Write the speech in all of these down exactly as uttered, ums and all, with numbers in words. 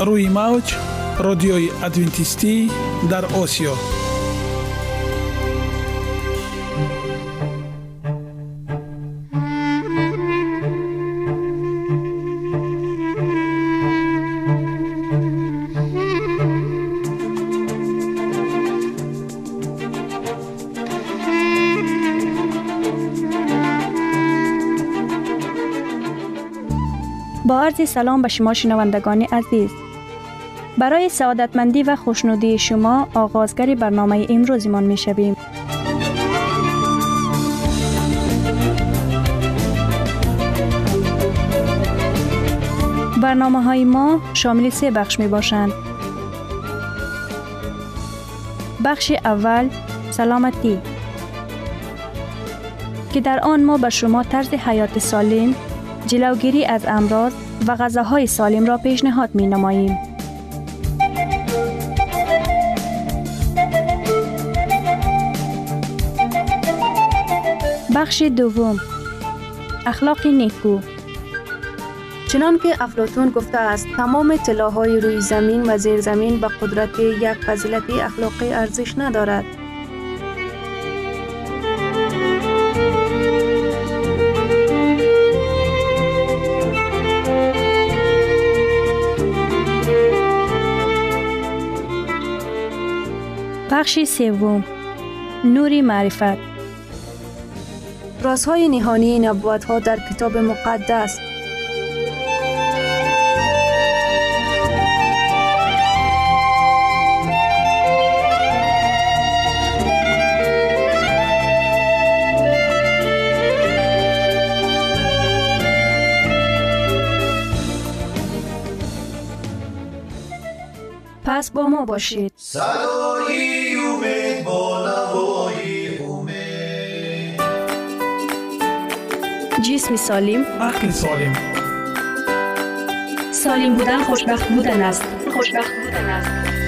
روی موج رادیوی ادوینتیستی در آسیا. با عرض سلام به شما شنوندگان عزیز. برای سعادتمندی و خوشنودی شما آغازگر برنامه امروزمان می شویم. برنامه های ما شامل سه بخش می باشند. بخش اول سلامتی که در آن ما به شما طرز حیات سالم، جلوگیری از امراض و غذاهای سالم را پیشنهاد می نماییم. بخش دوم اخلاق نیکو. چنان که افلاطون گفته است تمام طلاهای روی زمین و زیر زمین به قدرت یک فضیلت اخلاقی ارزش ندارد. بخش سوم نور معرفت. رازهای نهانی نبوت‌ها در کتاب مقدس. پس با ما باشید. صدای امید با نوای امید. جسم سالم، عقل سالم. سالم بودن خوشبخت بودن است. خوشبخت بودن است.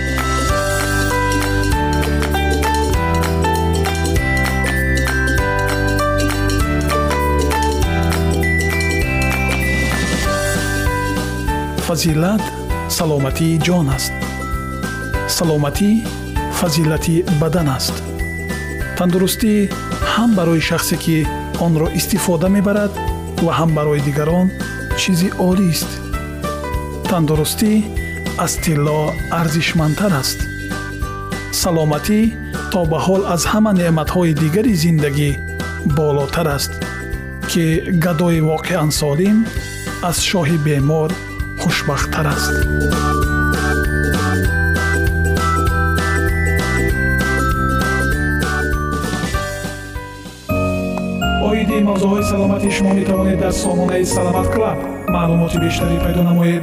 فضیلت سلامتی جان است. سلامتی فضیلتی بدن است. تندرستی هم برای شخصی که آن را استفاده می‌برد و هم برای دیگران چیزی عالی است. تندرستی از طلا ارزشمندتر است. سلامتی تا به حال از همه نعمت‌های دیگری زندگی بالاتر است که گدای واقعاً سالم از شاه بیمار خوشبخت‌تر است. اویدی موضوعهای سلامتی شما می توانید در سامانه سلامت کلاب معلومات بیشتری پیدا نمایید.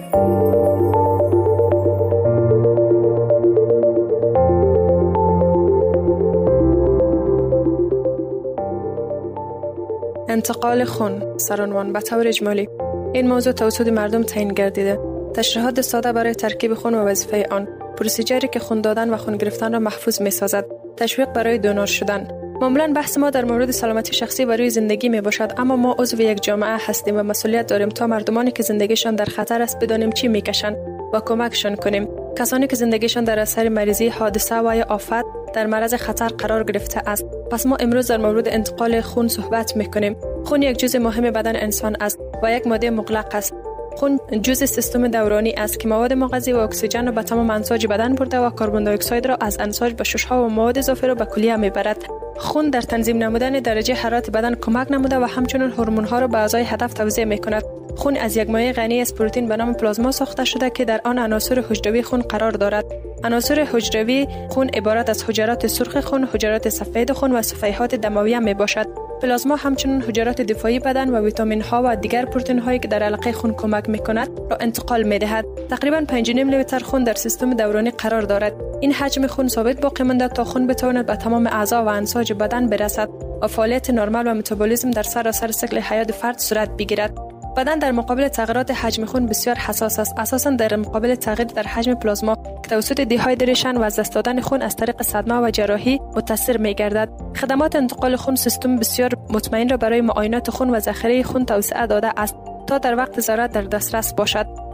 انتقال خون سرعنوان به طور اجمالی. این موضوع توسط مردم تعیین گردیده. تشریحات ساده برای ترکیب خون و وظیفه آن، پروسیجری که خون دادن و خون گرفتن را محفوظ می سازد، تشویق برای دونور شدن. معمولاً بحث ما در مورد سلامتی شخصی و روی زندگی می باشد، اما ما عضو یک جامعه هستیم و مسئولیت داریم تا مردمانی که زندگیشان در خطر است بدانیم چی میکشند و کمکشان کنیم. کسانی که زندگیشان در اثر مریضی، حادثه و یا آفت در معرض خطر قرار گرفته است. پس ما امروز در مورد انتقال خون صحبت میکنیم. خون یک جزء مهم بدن انسان است و یک ماده مغلق است. خون جزء سیستم دورانی است که مواد مغذی و اکسیژن را به تمام انساج بدن برده و کربن دی اکساید را از انساج به شش‌ها و مواد اضافی را به کلیه میبرد. خون در تنظیم نمودن درجه حرارت بدن کمک نموده و همچنین هورمون‌ها را به اعضای هدف توزیع می‌کند. خون از یک مایع غنی از پروتئین به نام پلازما ساخته شده که در آن عناصر حجروی خون قرار دارد. عناصر حجروی خون عبارت از حجرات سرخ خون، حجرات سفید خون و صفیحات دمویه میباشد. پلازما همچنین حجرات دفاعی بدن و ویتامین ها و دیگر پروتئین هایی که در علقه خون کمک میکند را انتقال میدهد. تقریبا پنج و نیم لیتر خون در سیستم دورانی قرار دارد. این حجم خون ثابت باقی مانده تا خون بتواند به تمام اعضا و انساج بدن برسد و فعالیت نرمال و متابولیسم در سراسر سیکل حیات فرد صورت بگیرد. بدن در مقابل تغییرات حجم خون بسیار حساس است، اساساً در مقابل تغییر در حجم پلازما که توسط دیهایدریشن و از دست دادن خون از طریق صدمه و جراحی متاثر می‌گردد. خدمات انتقال خون سیستم بسیار مطمئن را برای معاینات خون و ذخیره خون توسعه داده است تا در وقت ضرورت در دسترس باشد.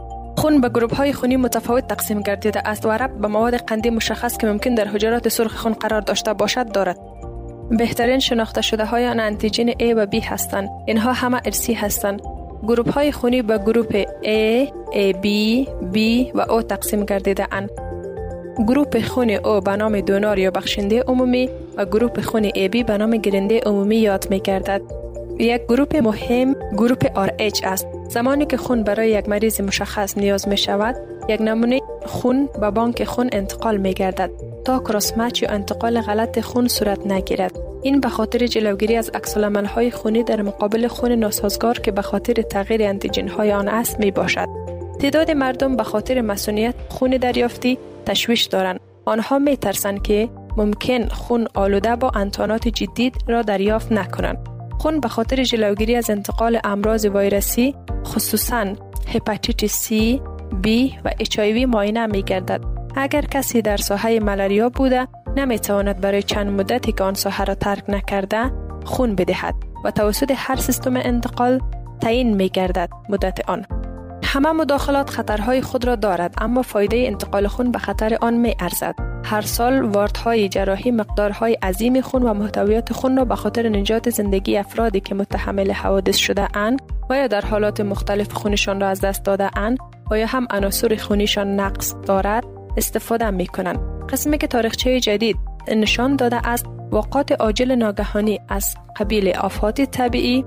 خون به گروه‌های خونی متفاوت تقسیم گردیده است و ربط به مواد قندی مشخص که ممکن در حجرات سرخ خون قرار داشته باشد دارد. بهترین شناخته شده های آن آنتیژن A و B هستند. اینها همه ارثی هستند. گروه‌های خونی به گروه A، A B، B و O تقسیم گردیده اند. گروه خون O به نام دونار یا بخشنده عمومی و گروه خون A B به نام گیرنده عمومی یاد می گردد. یک گروه مهم گروه آر اچ است. زمانی که خون برای یک مریض مشخص نیاز می شود، یک نمونه خون به بانک خون انتقال می گردد تا کراس مچ یا انتقال غلط خون صورت نگیرد. این به خاطر جلوگیری از عکس‌العمل‌های خونی در مقابل خون ناسازگار که به خاطر تغییر آنتیژن‌های آن است می باشد. تعداد مردم به خاطر مسئولیت خون دریافتی تشویش دارند. آنها می ترسند که ممکن خون آلوده با انتانات جدی را دریافت نکنند. خون به خاطر جلوگیری از انتقال امراض ویروسی خصوصاً هپاتیتیس C، B و اچ آی وی معاینه می گردد. اگر کسی در ساحه ملاریا بوده نمی تواند برای چند مدتی که آن ساحه را ترک نکرده خون بدهد و توسط هر سیستم انتقال تعیین می گردد مدت آن. همه مداخلات خطرهای خود را دارد، اما فایده انتقال خون به خطر آن می ارزد. هر سال واردهای جراحی مقدارهای عظیم خون و محتویات خون را به خاطر نجات زندگی افرادی که متحمل حوادث شده اند و یا در حالات مختلف خونشان را از دست داده اند و یا هم عناصر خونیشان نقص دارد استفاده می کنند. قسمی که تاریخچه جدید نشان داده است وقایع عاجل ناگهانی از قبیل آفات طبیعی،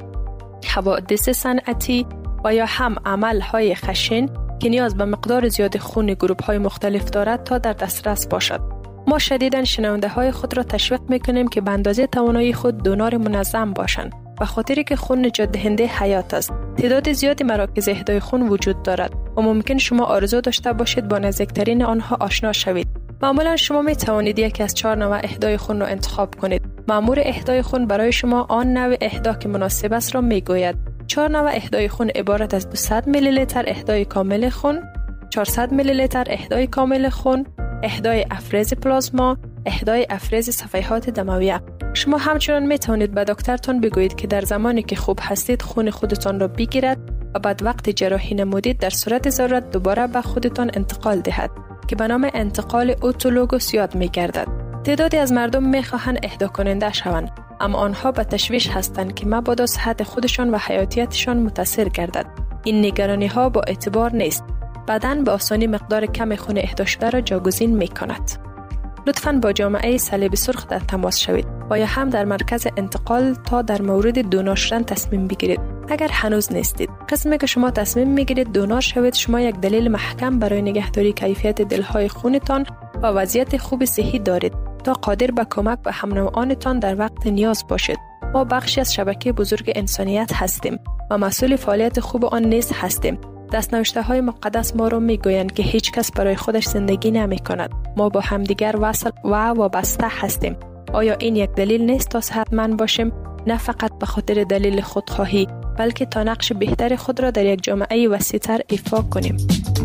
حوادث صنعتی و یا هم عملهای خشن که نیاز به مقدار زیاد خون گروه‌های مختلف دارد تا در دسترس باشد. ما شدیداً شنونده های خود را تشویق میکنیم که به اندازه توانایی خود دونار منظم باشند، به خاطری که خون نجات دهنده حیات است. تعداد زیادی مراکز اهدای خون وجود دارد و ممکن شما آرزو داشته باشید با نزدیکترین آنها آشنا شوید. معمولا شما می توانید یکی از چهار نوع اهدای خون را انتخاب کنید. مأمور اهدای خون برای شما آن نوع اهدا که مناسب است را می گوید. چهار نوع اهدای خون عبارت از دویست میلی لیتر اهدای کامل خون، چهارصد میلی لیتر اهدای کامل خون، اهدای افرز پلازما، اهدای افرز صفحات دمویه. شما همچنان می توانید به دکترتان بگویید که در زمانی که خوب هستید خون خودتان را بگیرد و بعد وقت جراحی نمودید در صورت ضرورت دوباره به خودتان انتقال دهد که به نام انتقال اتولوگوس یاد می گردد. تعدادی از مردم می خواهند اهدا کننده شوند، اما آنها به تشویش هستند که مبادا صحت خودشان و حیاتیتشان متاثر گردد. این نگرانی ها با اعتبار نیست. بدن به آسانی مقدار کم خون اهدا شده را جاگزین می کند. لطفاً با جامعه صلیب سرخ در تماس شوید و یا هم در مرکز انتقال تا در مورد دونار شدن تصمیم بگیرید. اگر هنوز نیستید، قسمی که شما تصمیم میگیرید دونار شوید، شما یک دلیل محکم برای نگهداری کیفیت دلهای خونتان و وضعیت خوب صحی دارید تا قادر به کمک به هم‌نوعانتان در وقت نیاز باشید. ما بخشی از شبکه بزرگ انسانیت هستیم و مسئول فعالیت خوب آن نیز هستیم. دست‌نوشته های مقدس ما را میگویند که هیچ کس برای خودش زندگی نمی کند. ما با همدیگر وصل و وابسته هستیم. آیا این یک دلیل نیست تا صحتمند باشیم؟ نه فقط به خاطر دلیل خودخواهی، بلکه تا نقش بهتر خود را در یک جامعه وسیع‌تر ایفا کنیم.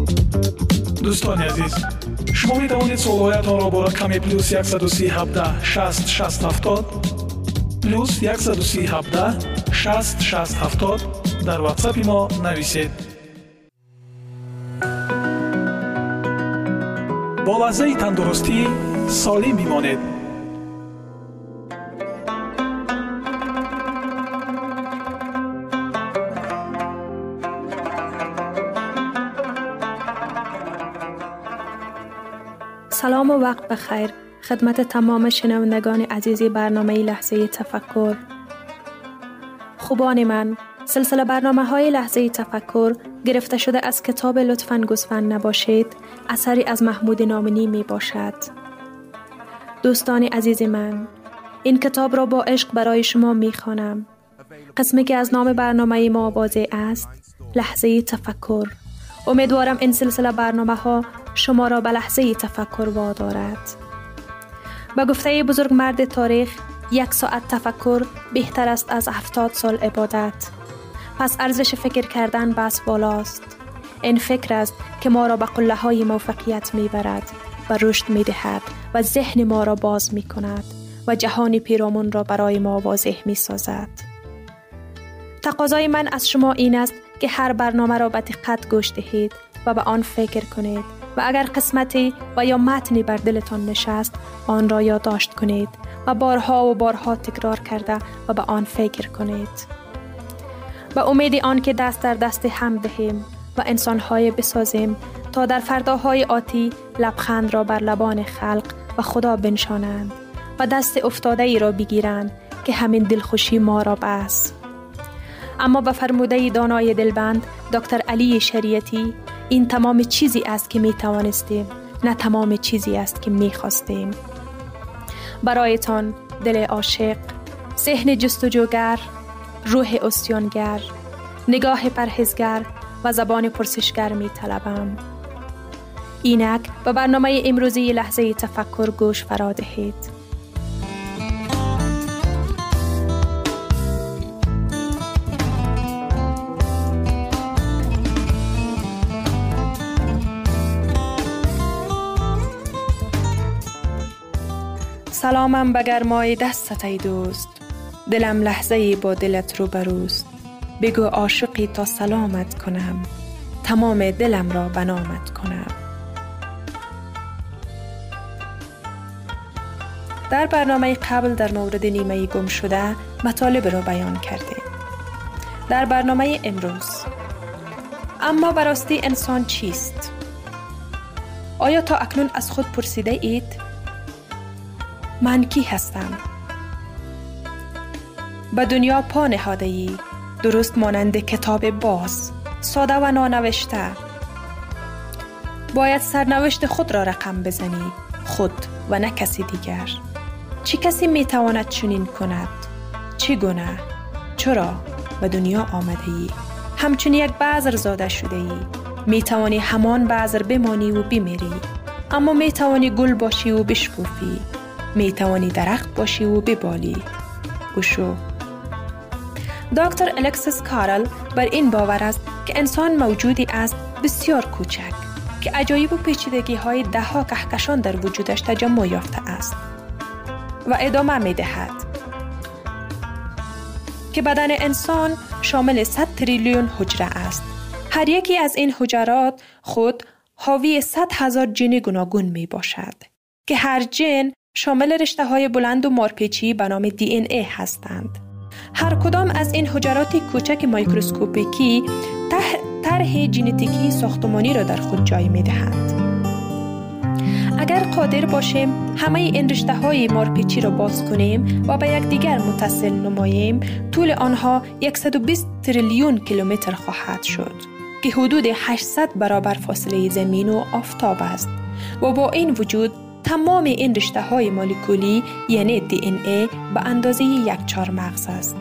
دوستان عزیز، شما می توانید سوالهایتان را با رقم پلوس صد و سی هفده شصت شصت هفتاد پلوس صد و سی هفده شصت شصت هفتاد در واتساپ ما نویسید. با لحظه تندرستی سالم بمانید. سلام و وقت بخیر خدمت تمام شنوندگان عزیزی برنامه لحظه تفکر. خوبان من، سلسله برنامه های لحظه تفکر گرفته شده از کتاب لطفاً گوسفند نباشید، اثری از محمود نامنی می باشد. دوستان عزیز من، این کتاب را با عشق برای شما می خوانم. قسمی که از نام برنامه ما واضح است، لحظه تفکر. امیدوارم این سلسله برنامه ها شما را به لحظه تفکر وادارد. به گفته بزرگ مرد تاریخ، یک ساعت تفکر بهتر است از هفتاد سال عبادت. پس ارزش فکر کردن بس بالاست. این فکر است که ما را به قله های موفقیت می برد و رشد می دهد و ذهن ما را باز می کند و جهان پیرامون را برای ما واضح می سازد. تقاضای من از شما این است که هر برنامه را به دقت گوش دهید و به آن فکر کنید و اگر قسمتی و یا متنی بر دلتان نشست آن را یادداشت کنید و بارها و بارها تکرار کرده و به آن فکر کنید. به امید آن که دست در دست هم دهیم و انسان‌های بسازیم تا در فرداهای آتی لبخند را بر لبان خلق و خدا بنشانند و دست افتاده ای را بگیرند که همین دلخوشی ما را بس. اما به فرموده دانای دلبند دکتر علی شریعتی این تمام چیزی است که می توانستیم، نه تمام چیزی است که می خواستیم. برایتان دل عاشق، ذهن جستجوگر، روح اسیانگر، نگاه پرهیزگر و زبان پرسشگر می طلبم. اینک به برنامه امروزی لحظه تفکر گوش فرا دهید. سلامم به گرمای دستت ای دوست، دلم لحظه‌ای با دلت رو بروست. بگو عاشقی تا سلامت کنم، تمام دلم را بنامت کنم. در برنامه قبل در مورد نیمه گم شده مطالب را بیان کردیم. در برنامه امروز اما براستی انسان چیست؟ آیا تا اکنون از خود پرسیده اید؟ من کی هستم؟ به دنیا پا نهاده ای، درست مانند کتاب باز، ساده و نانوشته. باید سرنوشت خود را رقم بزنی، خود و نه کسی دیگر. چه کسی می تواند چنین کند؟ چگونه؟ چرا به دنیا آمده ای؟ همچون یک بذر زاده شده ای. می توانی همان بذر بمانی و بمیری، اما می توانی گل باشی و بشکوفی. می توانی درخت باشی و ببالی. گوشو. دکتر الکسیس کارل بر این باور است که انسان موجودی است بسیار کوچک که عجایب و پیچیدگی های ده ها کهکشان در وجودش تجمع یافته است و ادامه می دهد که بدن انسان شامل صد تریلیون حجره است. هر یکی از این حجرات خود حاوی صد هزار ژن گوناگون می باشد که هر ژن شامل رشته های بلند و مارپیچی به نام دی ان ای هستند. هر کدام از این حجرات کوچک میکروسکوپیکی طرح ژنتیکی ساختمانی را در خود جای می دهند. اگر قادر باشیم همه این رشته های مارپیچی را باز کنیم و به یکدیگر متصل نماییم، طول آنها صد و بیست تریلیون کیلومتر خواهد شد که حدود هشتصد برابر فاصله زمین و آفتاب است و با این وجود تمام این رشته های مولکولی یعنی دی ان ای به اندازه یک چهار مغز است.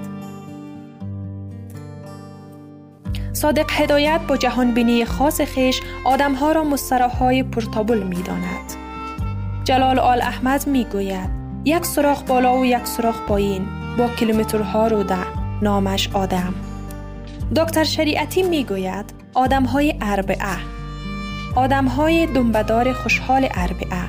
صادق هدایت با جهانبینی خاص خیش آدم ها را مستراهای پورتابل می داند. جلال آل احمد می گوید یک سوراخ بالا و یک سوراخ پایین با کیلومترها روده، نامش آدم. دکتر شریعتی می گوید آدم های اربعه، آدم های دنبدار خوشحال اربعه.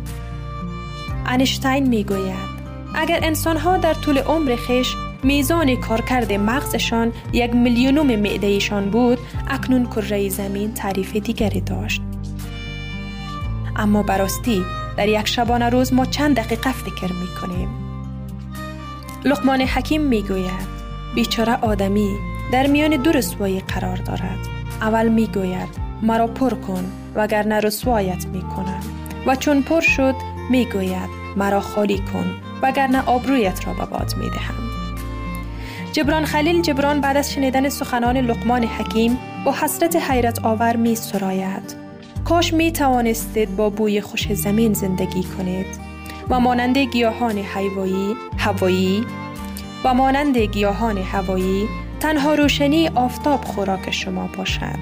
انیشتین می گوید اگر انسان ها در طول عمر خیش میزان کارکرد مغزشان یک میلیونم معدهشان بود، اکنون کره زمین تعریف دیگری داشت. اما براستی در یک شبانه روز ما چند دقیقه فکر می کنیم. لقمان حکیم می گوید بیچاره آدمی در میان دو رسوایی قرار دارد. اول می گوید مرا پر کن وگرنه رسوایت می کنم، و چون پر شد می گوید مرا خالی کن وگرنه آبرویت را به باد می دهم. جبران خلیل جبران بعد از شنیدن سخنان لقمان حکیم با حسرت حیرت آور می سراید کاش می توانستید با بوی خوش زمین زندگی کنید و مانند گیاهان هوایی هوایی و مانند گیاهان هوایی تنها روشنی آفتاب خوراک شما باشد.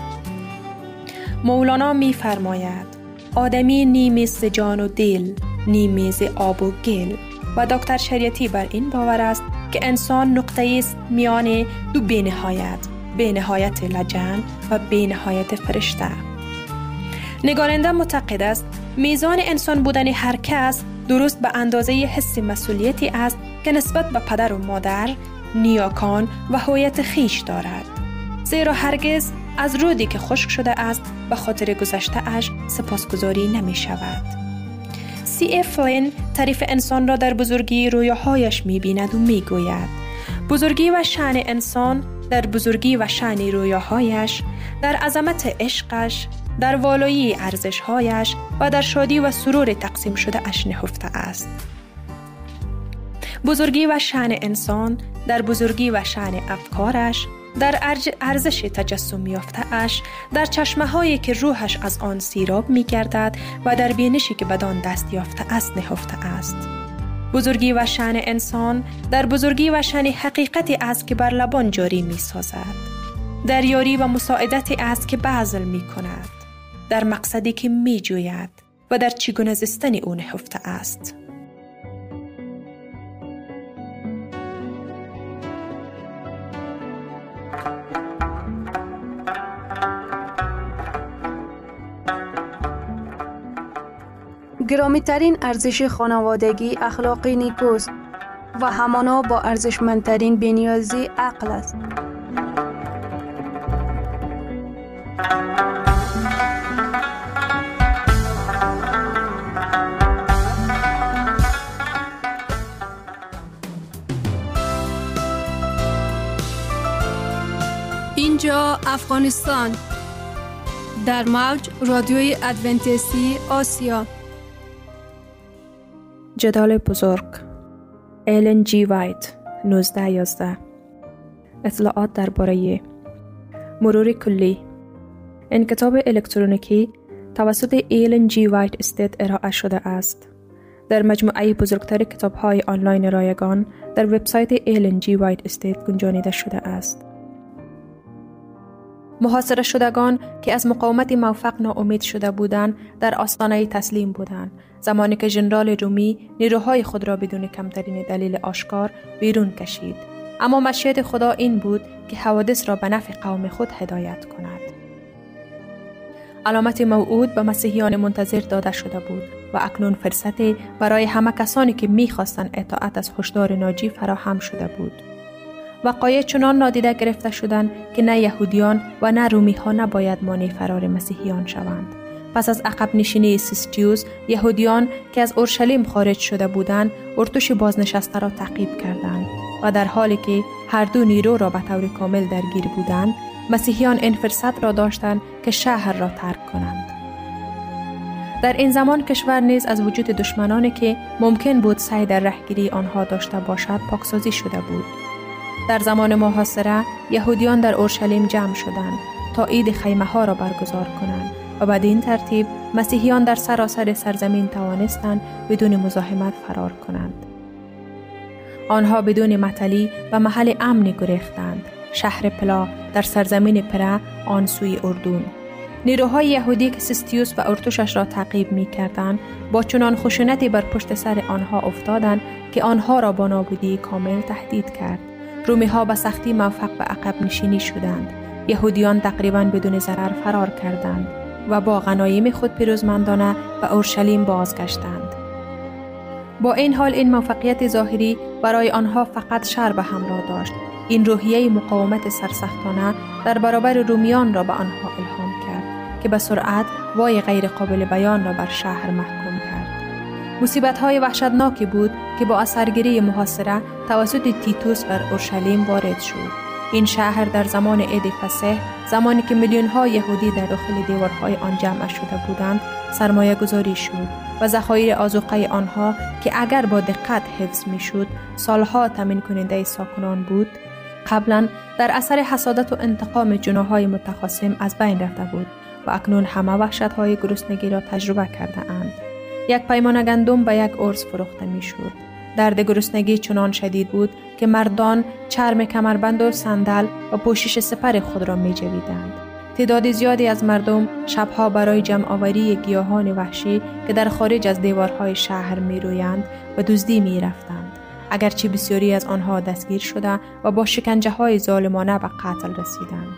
مولانا می فرماید آدمی نیمی ز جان و دل، نیمی ز آب و گل. و دکتر شریعتی بر این باور است که انسان نقطه‌ای است میان دو بی‌نهایت، بی‌نهایت لجن و بی‌نهایت فرشته. نگارنده معتقد است میزان انسان بودن هر کس درست به اندازه حس مسئولیتی است که نسبت به پدر و مادر، نیاکان و هویت خیش دارد. زیرا هرگز از رودی که خشک شده است به خاطر گذشته اش سپاسگزاری نمی شود. سی اف فلین تعریف انسان را در بزرگی رویاهایش می بیند و می گوید بزرگی و شأن انسان در بزرگی و شأن رویاهایش، در عظمت عشقش، در والایی ارزشهایش و در شادی و سرور تقسیم شده اش نهفته است. بزرگی و شأن انسان در بزرگی و شأن افکارش، در ارزش تجسم یافته اش، در چشمه هایی که روحش از آن سیراب می گردد و در بینشی که بدان دست یافته است نهفته است. بزرگی و شأن انسان در بزرگی و شأن حقیقتی است که بر لبان جاری می سازد، در یاری و مساعدتی است که بذل می کند، در مقصدی که می جوید و در چگونه زیستن او نهفته است. گرامی ترین ارزش خانوادگی اخلاق نیکوست و همانا با ارزشمندترین بی‌نیازی عقل است. اینجا افغانستان در موج رادیوی ادونتیستی آسیا. جدال بزرگ ایلن جی وایت نوزده یازده. اطلاعات درباره مرور کلی. این کتاب الکترونیکی توسط ایلن جی وایت استیت ارائه شده است. در مجموعه بزرگتر کتاب‌های آنلاین رایگان در وبسایت ایلن جی وایت استیت گنجانیده شده است. محاصره شدگان که از مقاومت موفق ناامید شده بودند در آستانه تسلیم بودند، زمانی که ژنرال رومی نیروهای خود را بدون کمترین دلیل آشکار بیرون کشید. اما مشیت خدا این بود که حوادث را به نفع قوم خود هدایت کند. علامت موعود به مسیحیان منتظر داده شده بود و اکنون فرصتی برای همه کسانی که می‌خواستند اطاعت از هشدار ناجی فراهم شده بود. وقایع چنان نادیده گرفته شدند که نه یهودیان و نه رومی ها نباید مانع فرار مسیحیان شوند. پس از عقب نشینی سیستیوس، یهودیان که از اورشلیم خارج شده بودند، ارتش بازنشسته را تعقیب کردند و در حالی که هر دو نیرو را به طور کامل درگیر بودند، مسیحیان این فرصت را داشتند که شهر را ترک کنند. در این زمان کشور نیز از وجود دشمنانی که ممکن بود سعی در رهگیری آنها داشته باشد پاکسازی شده بود. در زمان محاصره یهودیان در اورشلیم جمع شدند تا عید خیمه ها را برگزار کنند و بدین ترتیب مسیحیان در سراسر سرزمین توانستند بدون مزاحمت فرار کنند. آنها بدون معطلی و محل امنی گریختند. شهر پلا در سرزمین پره آن سوی اردون. نیروهای یهودی که سیستیوس و ارتشش را تعقیب می کردند با چنان خشونتی بر پشت سر آنها افتادند که آنها را با نابودی کامل تهدید کرد. رومی ها به سختی موفق به عقب نشینی شدند. یهودیان تقریباً بدون ضرر فرار کردند و با غنایم خود پیروزمندانه به اورشلیم بازگشتند. با این حال این موفقیت ظاهری برای آنها فقط شر به همراه داشت. این روحیه مقاومت سرسختانه در برابر رومیان را به آنها الهام کرد که به سرعت وای غیر قابل بیان را بر شهر محکوم کرد. مصیبت‌های وحشتناکی بود که با اثرگیری محاصره توسط تیتوس بر اورشلیم وارد شد. این شهر در زمان عید فسح، زمانی که میلیون‌ها یهودی در داخل دیوارهای آن جمع شده بودند، سرمایه گذاری شد و ذخایر آذوقه آنها که اگر با دقت حفظ می‌شد، سالها تامین کننده ساکنان بود، قبلا در اثر حسادت و انتقام جناح‌های متخاصم از بین رفته بود و اکنون همه وحشت‌های گرسنگی را تجربه کرده اند. یک پیمانه گندم به یک ارز فروخته می‌شد. درد گرسنگی چنان شدید بود که مردان چرم کمربند و صندل و پوشش سپر خود را می‌جویدند. تعداد زیادی از مردم شبها برای جمع آوری گیاهان وحشی که در خارج از دیوارهای شهر می‌رویند و دزدی می‌رفتند. اگرچه بسیاری از آنها دستگیر شده و با شکنجه‌های ظالمانه به قتل رسیدند.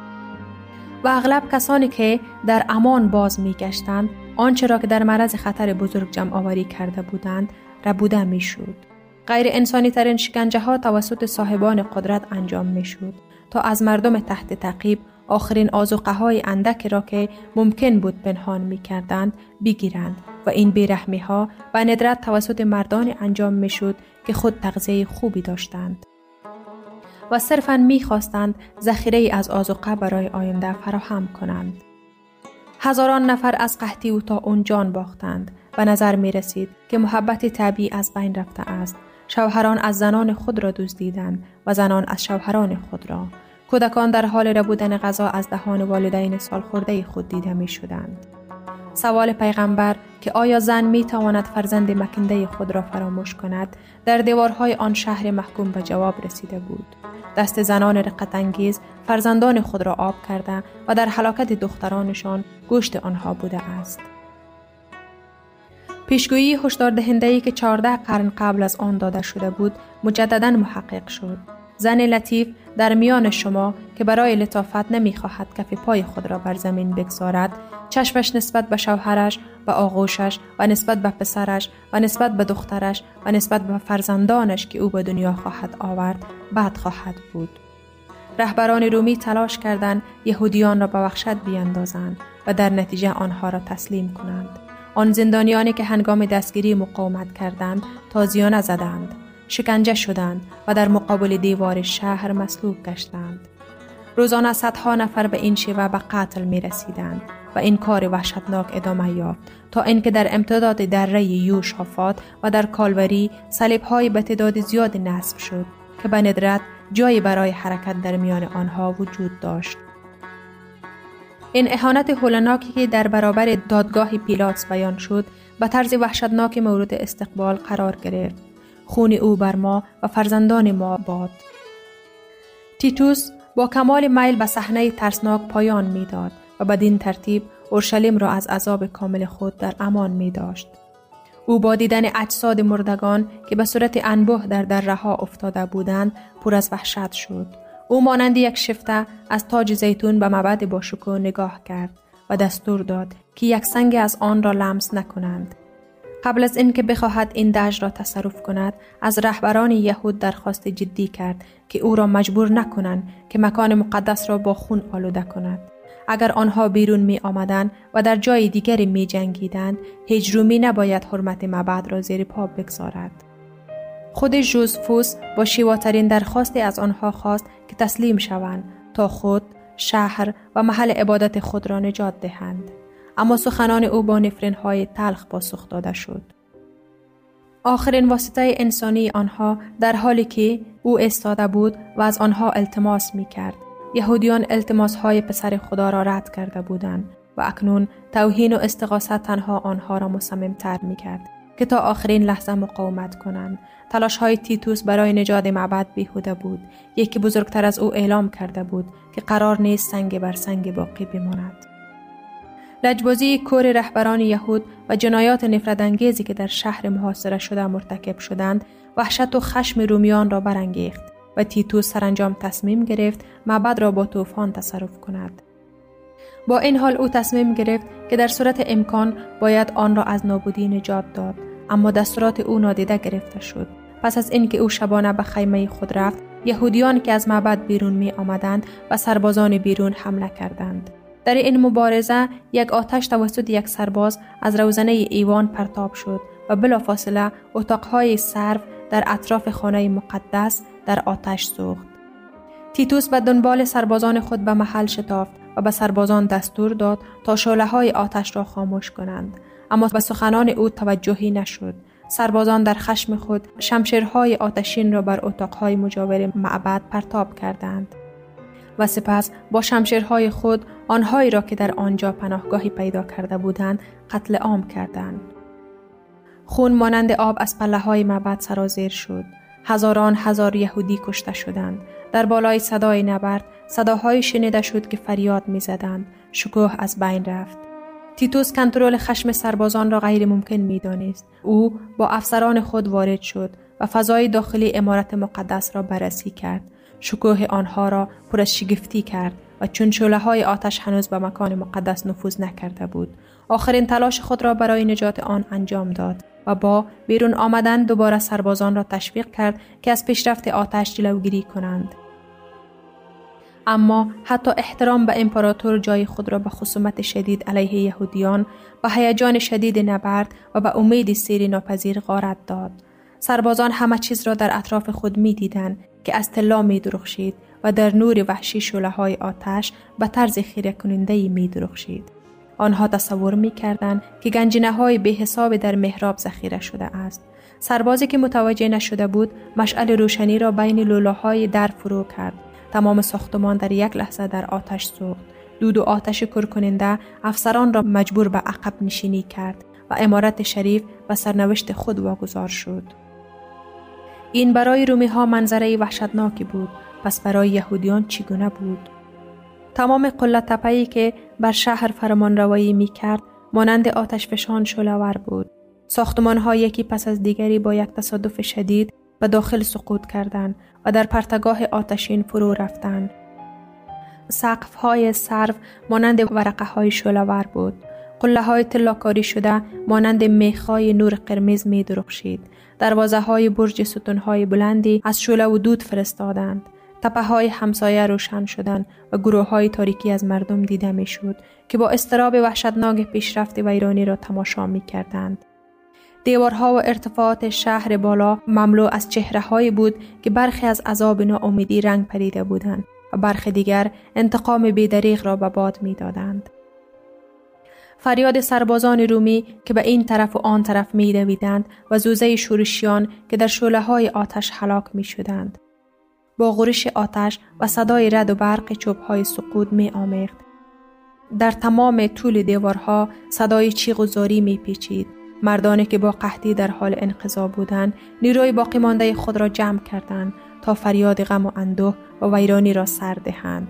و اغلب کسانی که در امان باز می‌گشتند، آنچه را که در معرض خطر بزرگ جمع آوری کرده بودند، ربوده می‌شد. غیر انسانی ترین شکنجه ها توسط صاحبان قدرت انجام می‌شد تا از مردم تحت تعقیب آخرین آذوقه های اندک را که ممکن بود پنهان می کردند بگیرند و این بیرحمی ها به ندرت توسط مردان انجام می شد که خود تغذیه خوبی داشتند و صرفاً می خواستند ذخیره از آذوقه برای آینده فراهم کنند. هزاران نفر از قحطی و طاعون جان باختند و نظر می رسید که محبت طبیعی از بین رفته است. شوهران از زنان خود را دزدیدند و زنان از شوهران خود را. کودکان در حال ربودن غذا از دهان والدین سالخورده خود دیده می شدند. سوال پیغمبر که آیا زن می تواند فرزند مکنده خود را فراموش کند در دیوارهای آن شهر محکوم به جواب رسیده بود. دست زنان رقت انگیز فرزندان خود را آب کرده و در هلاکت دخترانشان گوشت آنها بوده است. پیشگویی هشدار دهنده‌ای که چهارده قرن قبل از آن داده شده بود مجدداً محقق شد. زن لطیف در میان شما که برای لطافت نمی‌خواهد کف پای خود را بر زمین بگذارد، چشمش نسبت به شوهرش، به آغوشش و نسبت به پسرش و نسبت به دخترش و نسبت به فرزندانش که او به دنیا خواهد آورد بد خواهد بود. رهبران رومی تلاش کردند یهودیان را به وحشت بیاندازند و در نتیجه آنها را تسلیم کنند. آن زندانیانی که هنگام دستگیری مقاومت کردند تازیانه زدند، شکنجه شدند و در مقابل دیوار شهر مصلوب گشتند. روزانه صدها نفر به این شیوه به قتل می رسیدند و این کار وحشتناک ادامه یافت تا اینکه در امتداد دره یوشافات و در کالوری صلیب‌های به تعداد زیاد نصب شد که به ندرت جایی برای حرکت در میان آنها وجود داشت. این اهانت هولناکی که در برابر دادگاه پیلاتس بیان شد به طرز وحشتناک مورد استقبال قرار گرفت. خون او بر ما و فرزندان ما باد. تیتوس با کمال میل به صحنه ترسناک پایان می‌داد و بدین ترتیب اورشلیم را از عذاب کامل خود در امان می‌داشت. او با دیدن اجساد مردگان که به صورت انبوه در دره‌ها افتاده بودند پر از وحشت شد. او مانند یک شفته از تاج زیتون به معبد باشکوه نگاه کرد و دستور داد که یک سنگ از آن را لمس نکنند. قبل از اینکه بخواهد این دشت را تصرف کند، از رهبران یهود درخواست جدی کرد که او را مجبور نکنند که مکان مقدس را با خون آلوده کند. اگر آنها بیرون می آمدند و در جای دیگری می جنگیدند، هیچ رومی نباید حرمت معبد را زیر پا بگذارد. خود ژوزفوس با شیواترین درخواستی از آنها خواست که تسلیم شوند تا خود، شهر و محل عبادت خود را نجات دهند. اما سخنان او با نفرین‌های تلخ پاسخ داده شد. آخرین واسطه انسانی آنها در حالی که او ایستاده بود و از آنها التماس می کرد. یهودیان التماس‌های پسر خدا را رد کرده بودند و اکنون توهین و استغاثت تنها آنها را مصمم‌تر می کرد که تا آخرین لحظه مقاومت کنند. تلاش‌های تیتوس برای نجات معبد بیهوده بود. یکی بزرگتر از او اعلام کرده بود که قرار نیست سنگ بر سنگ باقی بماند. لجبازی کور رهبران یهود و جنایات نفرت انگیزی که در شهر محاصره شده مرتکب شدند وحشت و خشم رومیان را برانگیخت و تیتوس سرانجام تصمیم گرفت معبد را با طوفان تصرف کند. با این حال او تصمیم گرفت که در صورت امکان باید آن را از نابودی نجات داد، اما دستورات او نادیده گرفته شد. پس از اینکه او شبانه به خیمه خود رفت، یهودیان که از معبد بیرون می آمدند و سربازان بیرون حمله کردند. در این مبارزه یک آتش توسط یک سرباز از روزنه ایوان پرتاب شد و بلافاصله اتاقهای سرو در اطراف خانه مقدس در آتش سوخت. تیتوس به دنبال سربازان خود به محل شتافت و به سربازان دستور داد تا شعله‌های آتش را خاموش کنند، اما به سخنان او توجهی نشد. سربازان در خشم خود شمشیرهای آتشین را بر اتاقهای مجاور معبد پرتاب کردند و سپس با شمشیرهای خود آنهایی را که در آنجا پناهگاهی پیدا کرده بودند قتل عام کردند. خون مانند آب از پله‌های معبد سرازیر شد. هزاران هزار یهودی کشته شدند. در بالای صدای نبرد صداهای شنیده شد که فریاد می‌زدند. شکوه از بین رفت. تیتوس کنترل خشم سربازان را غیر ممکن می‌دانست. او با افسران خود وارد شد و فضای داخلی عمارت مقدس را بررسی کرد. شکوه آنها را پر از شگفتی کرد و چون شعله‌های آتش هنوز به مکان مقدس نفوذ نکرده بود، آخرین تلاش خود را برای نجات آن انجام داد و با بیرون آمدن دوباره سربازان را تشویق کرد که از پیشرفت آتش جلوگیری کنند. اما حتی احترام به امپراتور جای خود را به خصومت شدید علیه یهودیان، به هیجان شدید نبرد و به امید سیر ناپذیر غارت داد. سربازان همه چیز را در اطراف خود می دیدند که از طلا می درخشید و در نور وحشی شعله‌های آتش به طرز خیره کننده می درخشید. آنها تصور می کردند که گنجینه های به حساب در محراب ذخیره شده است. سربازی که متوجه نشده بود مشعل روشنی را بین لوله‌های در فرو کرد. تمام ساختمان در یک لحظه در آتش سوخت. دود و آتش کرکننده افسران را مجبور به عقب نشینی کرد و عمارت شریف به سرنوشت خود واگذار شد. این برای رومی ها منظره وحشتناکی بود، پس برای یهودیان چگونه بود؟ تمام قله تپه‌ای که بر شهر فرمانروایی می کرد مانند آتش فشان شعله‌ور بود. ساختمان ها یکی پس از دیگری با یک تصادف شدید به داخل سقوط کردند و در پرتگاه آتشین فرو رفتند. سقف های سرو مانند ورقه های شعله‌ور بود. قله های طلاکاری شده مانند میخ‌های نور قرمز می درخشید. دروازه های برج ستون های بلندی از شعله و دود فرستادند. تپه های همسایه روشن شدند و گروه های تاریکی از مردم دیده می شد که با اضطراب وحشتناک پیشرفت ویرانی را تماشا می کردند. دیوارها و ارتفاعات شهر بالا مملو از چهره‌هایی بود که برخی از عذاب ناامیدی رنگ پریده بودند و برخی دیگر انتقام بی‌دریغ را به باد می‌دادند. فریاد سربازان رومی که به این طرف و آن طرف می‌دویدند و زوزه شورشیان که در شعله‌های آتش هلاک می‌شدند. با غرش آتش و صدای رعد و برق چوب‌های سقوط می‌آمیخت. در تمام طول دیوارها صدای چیغ و زاری می‌پیچید. مردانی که با قحطی در حال انقضا بودند نیروی باقی مانده خود را جمع کردند تا فریاد غم و اندوه و ویرانی را سر دهند.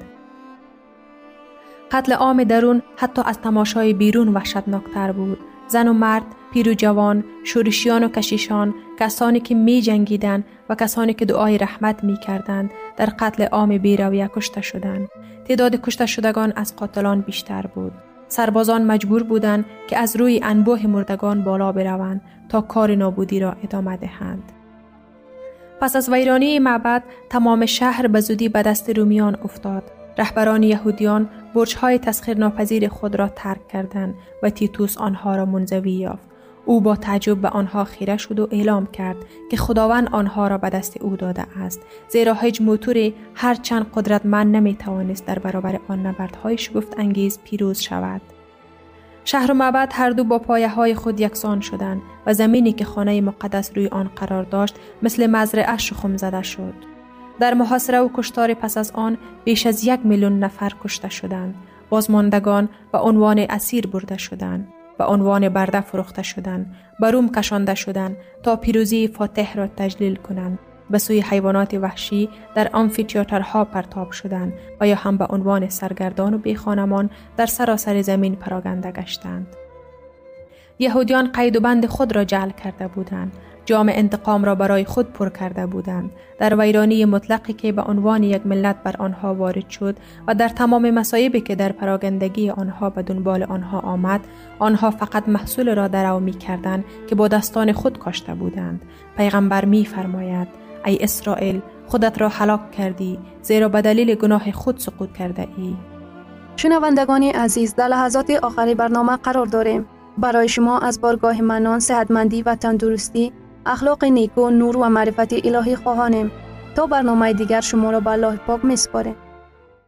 قتل عام درون حتی از تماشای بیرون وحشتناکتر بود. زن و مرد، پیر و جوان، شورشیان و کشیشان، کسانی که می جنگیدند و کسانی که دعای رحمت می کردند در قتل عام بی‌رویه کشته شدند. تعداد کشته شدگان از قاتلان بیشتر بود. سربازان مجبور بودند که از روی انبوه مردگان بالا بروند تا کار نابودی را ادامه دهند. پس از ویرانی معبد تمام شهر به زودی به دست رومیان افتاد. رهبران یهودیان برج‌های تسخیرناپذیر خود را ترک کردند و تیتوس آنها را منزوی یافت. او با تعجب به آنها خیره شد و اعلام کرد که خداوند آنها را به دست او داده است، زیرا هیچ موتوری هرچند قدرتمند نمیتوانست در برابر آن نبردهای شگفت انگیز پیروز شود. شهر و معبد هر دو با پایه های خود یکسان شدند و زمینی که خانه مقدس روی آن قرار داشت مثل مزرعه شخم زده شد. در محاصره و کشتار پس از آن بیش از یک میلیون نفر کشته شدند. بازماندگان به عنوان اسیر برده شدند، به عنوان برده فروخته شدند، به روم کشانده شدند تا پیروزی فاتح را تجلیل کنند. به سوی حیوانات وحشی در آمفی‌تئاترها پرتاب شدند و یا هم به عنوان سرگردان و بیخانمان در سراسر زمین پراگنده گشتند. یهودیان قید و بند خود را جعل کرده بودند. جام انتقام را برای خود پر کرده بودند. در ویرانی مطلقی که به عنوان یک ملت بر آنها وارد شد و در تمام مصایبی که در پراگندگی آنها به دنبال آنها آمد، آنها فقط محصول را درو می کردند که با دستان خود کاشته بودند. پیغمبر می فرماید: ای اسرائیل، خودت را هلاک کردی، زیرا به دلیل گناه خود سقوط کرده ای. شنوندگان عزیز، در لحظات آخری برنامه قرار داریم. برای شما از بارگاه منان، صحتمندی و تندرستی، اخلاق نیکو، نور و معرفت الهی خواهانیم. تا برنامه دیگر شما را به الله پاک می‌سپاریم.